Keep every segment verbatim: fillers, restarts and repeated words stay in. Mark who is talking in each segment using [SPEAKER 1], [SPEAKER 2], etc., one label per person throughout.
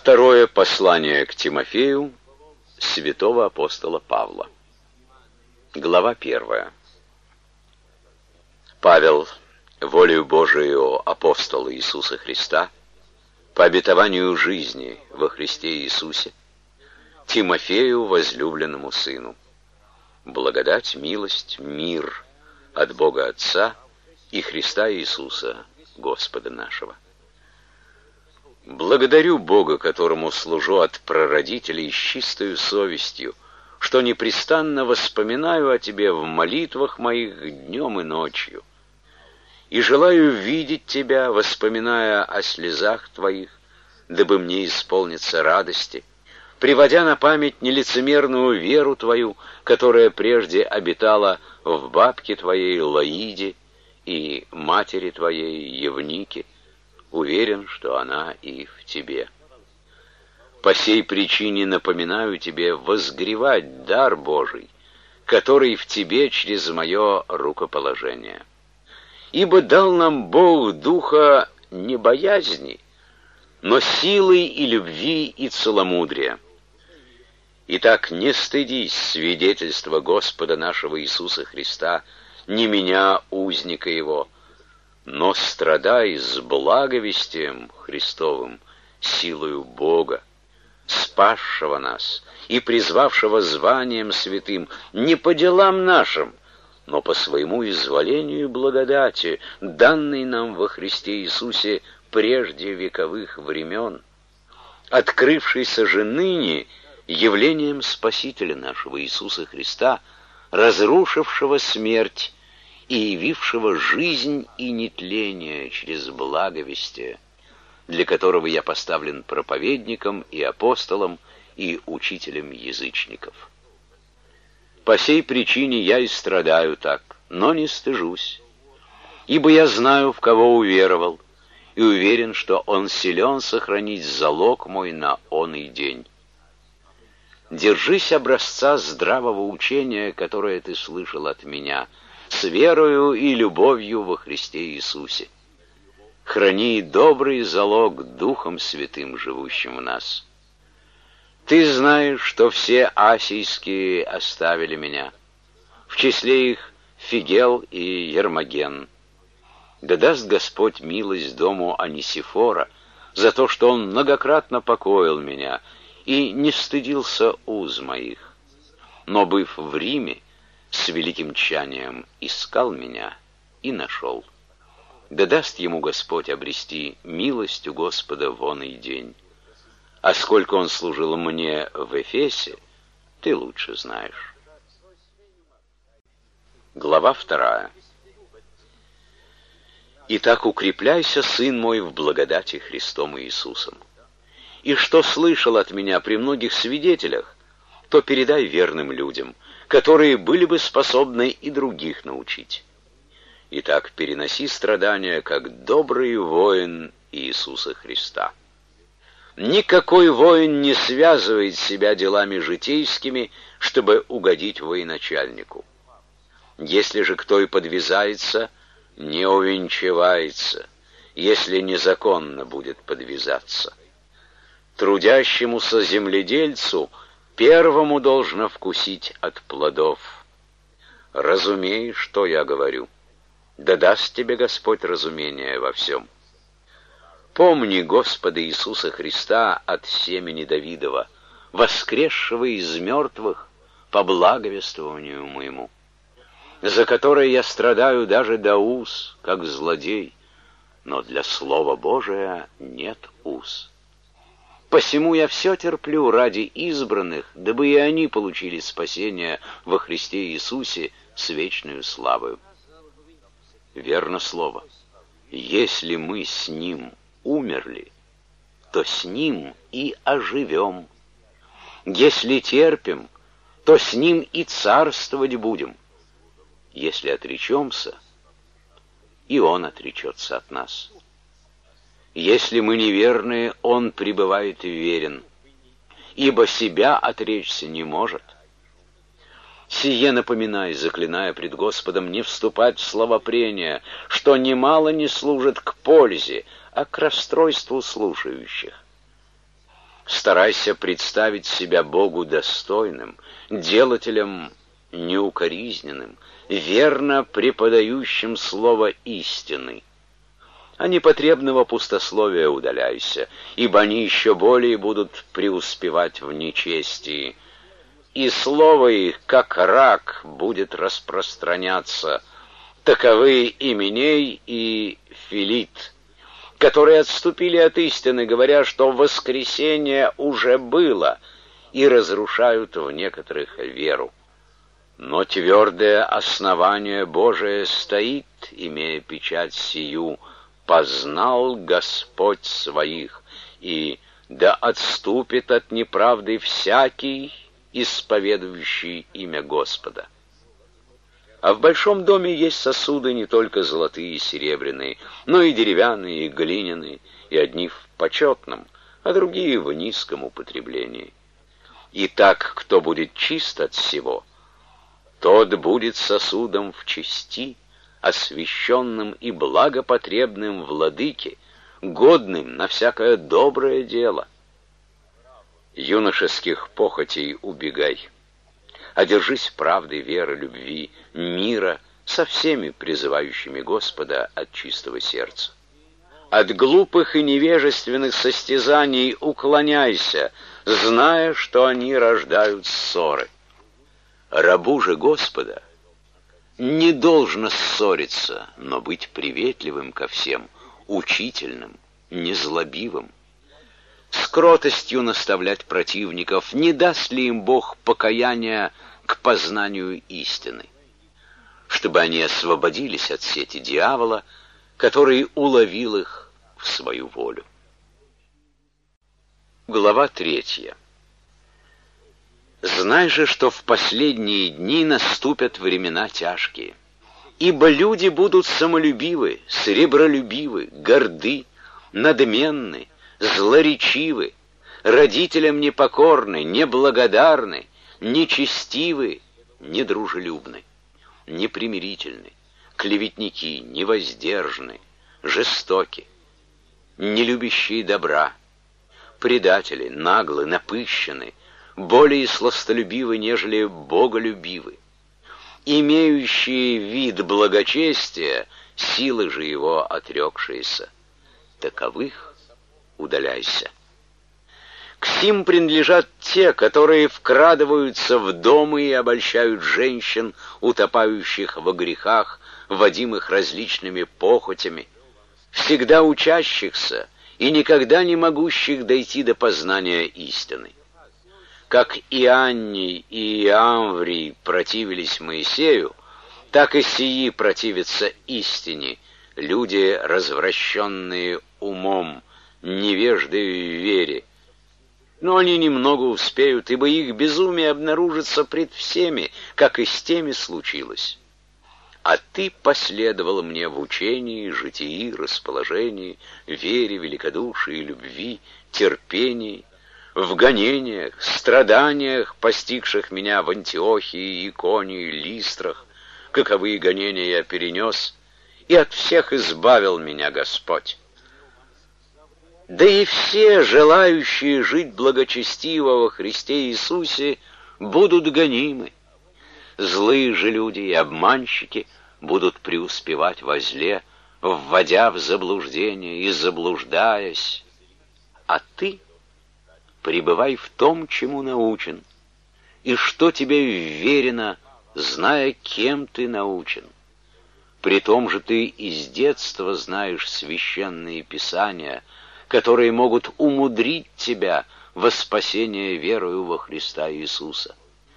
[SPEAKER 1] Второе послание к Тимофею святого апостола Павла. Глава первая. Павел, волею Божию апостола Иисуса Христа, по обетованию жизни во Христе Иисусе, Тимофею, возлюбленному сыну, благодать, милость, мир от Бога Отца и Христа Иисуса, Господа нашего. Благодарю Бога, которому служу от прародителей с чистою совестью, что непрестанно воспоминаю о Тебе в молитвах моих днем и ночью, и желаю видеть Тебя, воспоминая о слезах Твоих, дабы мне исполниться радости, приводя на память нелицемерную веру Твою, которая прежде обитала в бабке Твоей Лоиде и матери Твоей Евнике, уверен, что она и в Тебе. По сей причине напоминаю Тебе возгревать дар Божий, который в Тебе через мое рукоположение. Ибо дал нам Бог духа не боязни, но силы и любви и целомудрия. Итак, не стыдись свидетельства Господа нашего Иисуса Христа, не меня, узника Его, но страдай с благовестием Христовым, силою Бога, спасшего нас и призвавшего званием святым, не по делам нашим, но по своему изволению и благодати, данной нам во Христе Иисусе прежде вековых времен, открывшейся же ныне явлением Спасителя нашего Иисуса Христа, разрушившего смерть и явившего жизнь и нетление через благовестие, для которого я поставлен проповедником и апостолом и учителем язычников. По сей причине я и страдаю так, но не стыжусь, ибо я знаю, в кого уверовал, и уверен, что Он силен сохранить залог мой на оный день. Держись образца здравого учения, которое ты слышал от меня, с верою и любовью во Христе Иисусе. Храни добрый залог Духом Святым, живущим в нас. Ты знаешь, что все асийские оставили меня, в числе их Фигел и Ермоген. Да даст Господь милость дому Онисифора за то, что он многократно покоил меня и не стыдился уз моих, но, быв в Риме, с великим тщанием искал меня и нашел. Да даст ему Господь обрести милость у Господа в оный день. А сколько он служил мне в Эфесе, ты лучше знаешь. Глава вторая. Итак, укрепляйся, сын мой, в благодати Христом Иисусом. И что слышал от меня при многих свидетелях, то передай верным людям, которые были бы способны и других научить. Итак, переноси страдания, как добрый воин Иисуса Христа. Никакой воин не связывает себя делами житейскими, чтобы угодить военачальнику. Если же кто и подвязается, не увенчивается, если незаконно будет подвязаться. Трудящемуся земледельцу первому должно вкусить от плодов. Разумей, что я говорю. Да даст тебе Господь разумение во всем. Помни Господа Иисуса Христа от семени Давидова, воскресшего из мертвых по благовествованию моему, за которое я страдаю даже до уз, как злодей, но для Слова Божия нет уз. Посему я все терплю ради избранных, дабы и они получили спасение во Христе Иисусе с вечною славою. Верно слово. Если мы с Ним умерли, то с Ним и оживем. Если терпим, то с Ним и царствовать будем. Если отречемся, и Он отречется от нас. Если мы неверные, Он пребывает верен, ибо себя отречься не может. Сие напоминай, заклиная пред Господом, не вступать в словопрения, что немало не служит к пользе, а к расстройству слушающих. Старайся представить себя Богу достойным, делателем неукоризненным, верно преподающим слово истины. А непотребного пустословия удаляйся, ибо они еще более будут преуспевать в нечестии. И слово их, как рак, будет распространяться. Таковы Именей и Филит, которые отступили от истины, говоря, что воскресение уже было, и разрушают в некоторых веру. Но твердое основание Божие стоит, имея печать сию: познал Господь своих, и да отступит от неправды всякий, исповедующий имя Господа. А в большом доме есть сосуды не только золотые и серебряные, но и деревянные, и глиняные, и одни в почетном, а другие в низком употреблении. Итак, кто будет чист от всего, тот будет сосудом в чести, освященным и благопотребным владыке, годным на всякое доброе дело. Юношеских похотей убегай, одержись правды, веры, любви, мира со всеми призывающими Господа от чистого сердца. От глупых и невежественных состязаний уклоняйся, зная, что они рождают ссоры. Рабу же Господа не должно ссориться, но быть приветливым ко всем, учительным, незлобивым. С кротостью наставлять противников, не даст ли им Бог покаяния к познанию истины, чтобы они освободились от сети дьявола, который уловил их в свою волю. Глава третья. Знай же, что в последние дни наступят времена тяжкие, ибо люди будут самолюбивы, сребролюбивы, горды, надменны, злоречивы, родителям непокорны, неблагодарны, нечестивы, недружелюбны, непримирительны, клеветники, невоздержаны, жестоки, нелюбящие добра, предатели, наглы, напыщены, более сластолюбивы, нежели боголюбивы, имеющие вид благочестия, силы же его отрекшиеся. Таковых удаляйся. К сим принадлежат те, которые вкрадываются в дома и обольщают женщин, утопающих во грехах, водимых различными похотями, всегда учащихся и никогда не могущих дойти до познания истины. Как Ианний и Иамврий противились Моисею, так и сии противятся истине, люди, развращенные умом, невежды в вере. Но они немного успеют, ибо их безумие обнаружится пред всеми, как и с теми случилось. А ты последовал мне в учении, житии, расположении, вере, великодушии, любви, терпении, в гонениях, страданиях, постигших меня в Антиохии, Иконии, Листрах, каковые гонения я перенес, и от всех избавил меня Господь. Да и все, желающие жить благочестиво во Христе Иисусе, будут гонимы. Злые же люди и обманщики будут преуспевать во зле, вводя в заблуждение и заблуждаясь. А ты пребывай в том, чему научен, и что тебе вверено, зная, кем ты научен. При том же ты из детства знаешь священные писания, которые могут умудрить тебя во спасение верою во Христа Иисуса.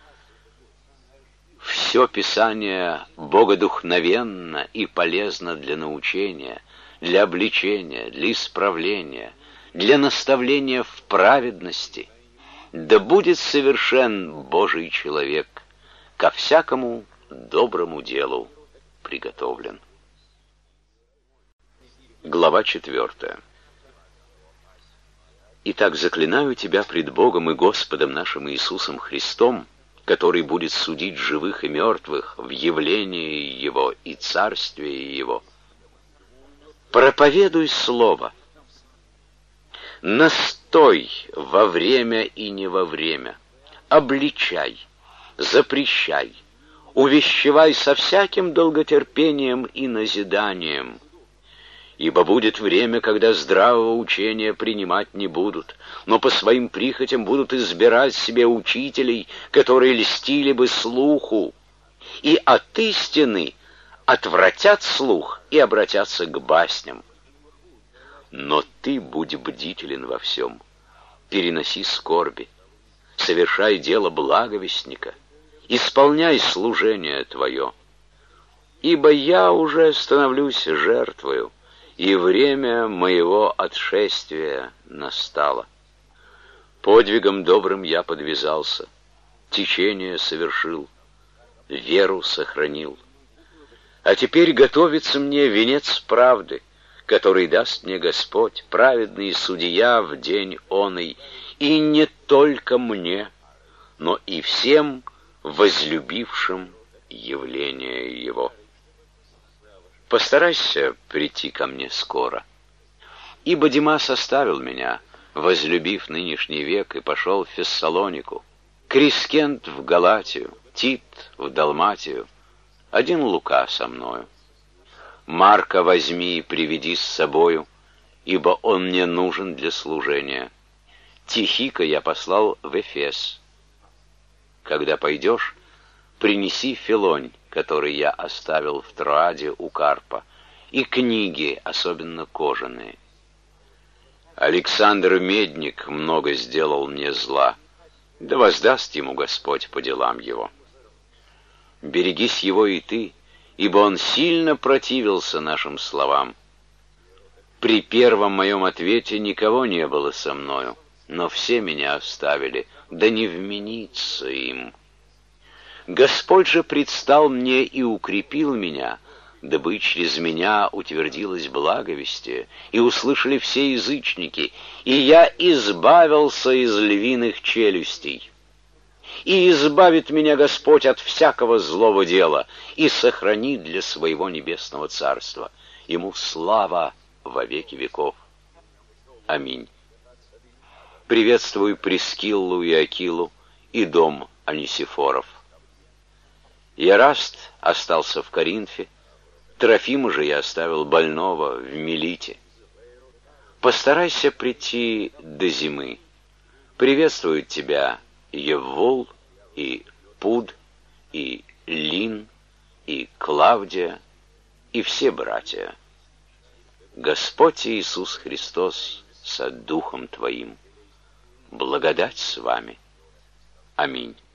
[SPEAKER 1] Все Писание богодухновенно и полезно для научения, для обличения, для исправления, для наставления в праведности. Да будет совершен Божий человек, ко всякому доброму делу приготовлен. Глава четвертая. Итак, заклинаю тебя пред Богом и Господом нашим Иисусом Христом, который будет судить живых и мертвых в явлении Его и царствии Его. Проповедуй слово. Настой во время и не во время, обличай, запрещай, увещевай со всяким долготерпением и назиданием. Ибо будет время, когда здравого учения принимать не будут, но по своим прихотям будут избирать себе учителей, которые льстили бы слуху, и от истины отвратят слух и обратятся к басням. Но ты будь бдителен во всем, переноси скорби, совершай дело благовестника, исполняй служение твое. Ибо я уже становлюсь жертвою, и время моего отшествия настало. Подвигом добрым я подвязался, течение совершил, веру сохранил. А теперь готовится мне венец правды, который даст мне Господь, праведный судья в день оный, и не только мне, но и всем возлюбившим явление Его. Постарайся прийти ко мне скоро, ибо Димас оставил меня, возлюбив нынешний век, и пошел в Фессалонику, Крискент в Галатию, Тит в Далматию, один Лука со мною. Марка возьми и приведи с собою, ибо он мне нужен для служения. Тихика я послал в Эфес. Когда пойдешь, принеси Филонь, который я оставил в Троаде у Карпа, и книги, особенно кожаные. Александр Медник много сделал мне зла, да воздаст ему Господь по делам его. Берегись его и ты, ибо он сильно противился нашим словам. При первом моем ответе никого не было со мною, но все меня оставили, да не вмениться им. Господь же предстал мне и укрепил меня, дабы через меня утвердилось благовестие, и услышали все язычники, и я избавился из львиных челюстей. И избавит меня Господь от всякого злого дела, и сохранит для своего небесного царства. Ему слава во веки веков. Аминь. Приветствую Прискиллу и Акилу и дом Анисифоров. Яраст остался в Коринфе, Трофима же я оставил больного в Милите. Постарайся прийти до зимы. Приветствуют тебя Еввул и Пуд, и Лин, и Клавдия, и все братья. Господь Иисус Христос со Духом Твоим. Благодать с вами. Аминь.